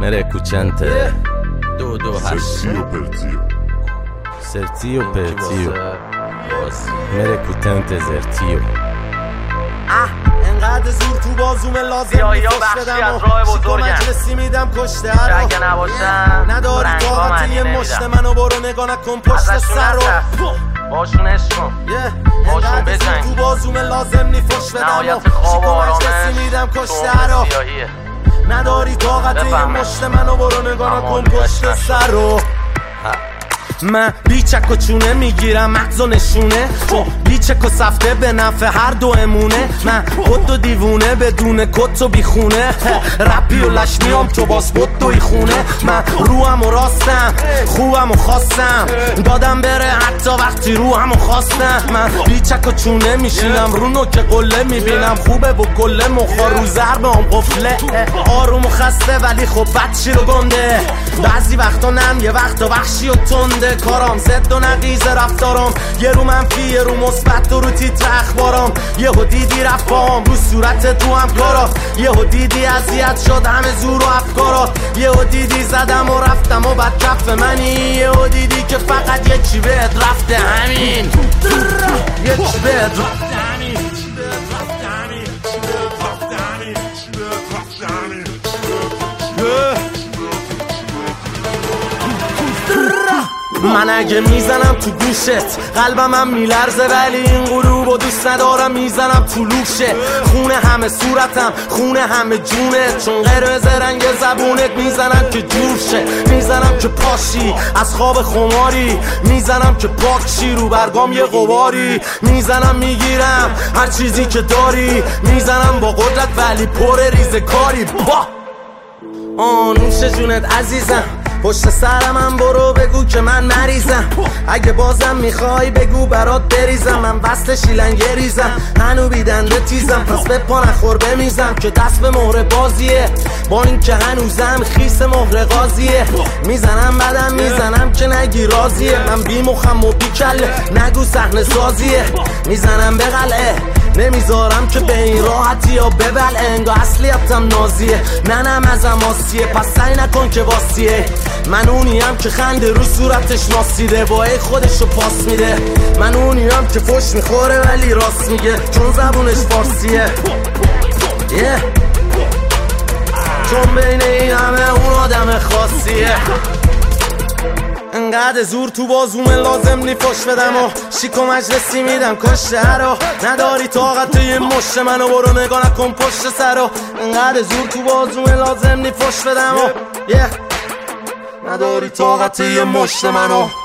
Merecutente 228 Sertio Pertio Merecutente Zertio انقدر زور تو بازومه لازم میفش بدم و شیکو مجلسی میدم کشته هر نداری طاقت یه مشت منو برو نگاه نکن پشت سر رو باشون عشقم باشون بجنگ تو بازومه لازم نیفش بدم و شیکو مجلسی میدم کشته هر رو نداری طاقت یه مشت منو برو نگاه نکن پشت سر رو من بیچک و چونه میگیرم مغز و نشونه بیچک و سفته به نفع هر دو امونه من خود و دیوونه بدون کت و بیخونه رپی و لشمیام تو باز بود و خونه من روحم و راستم خوبم و خواستم دادم بره حتی وقتی روحم و خواستم من بیچک و چونه میشینم رو نوک قله میبینم خوبه و کله مخا رو ضربه هم قفله آروم و خسته ولی خب بدشی رو گنده بعضی وقتا نم یه وقتا وحشی و تنده کارام زد و نقیز رفتارم یه رو منفی یه رو مثبت و رو تیتر اخبارم یه ها دیدی رفت باهم رو صورت تو هم کارا یه ها دیدی اذیت شد همه زور و افکارا یه ها دیدی زدم و رفتم و بد کف منی یه ها دیدی که فقط یه چی بهت رفته همین یه چی بهت رفته همین من اگه میزنم تو گوشت قلبم هم میلرزه ولی این غروب و دوست ندارم میزنم تو لوشه خونه همه صورتم خونه همه جونت چون قرمز رنگ زبونت میزنم که جور شه میزنم که پاشی از خواب خماری میزنم که پاکشی رو برگام یه غباری میزنم میگیرم هر چیزی که داری میزنم با قدرت ولی پر ریزه کاری نوش جونت عزیزم پشت سرم هم برو بگو که من مریضم اگه بازم میخوای بگو برات بریزم من وصل شیلنگه ریزم هنو بیدنده تیزم پس به پا نخور بمیزم که دست به مهر بازیه با این که هنوزم خیس مهر قاضیه میزنم بدم میزنم که نگی راضیه من بی مخم و بی کله نگو صحنه سازیه میزنم به قلعه نمیذارم که به این راحتی یا ببل انگاه اصلیتم نازیه ننم ازم آسیه پس سعی نکن که واسیه من اونیم که خنده رو صورتش ناسیده وای خودشو پاس میده من اونیم که فش میخوره ولی راست میگه چون زبونش فارسیه چون بین این همه اون آدم خاصیه انقدر زور تو بازومه لازم نی فش بدم و شیکو مجلسی میدم کشته رو نداری طاقت یه مشت منو برو نگاه نکن پشت سر رو انقدر زور تو بازومه لازم نی فش بدم و نداری طاقت یه مشت منو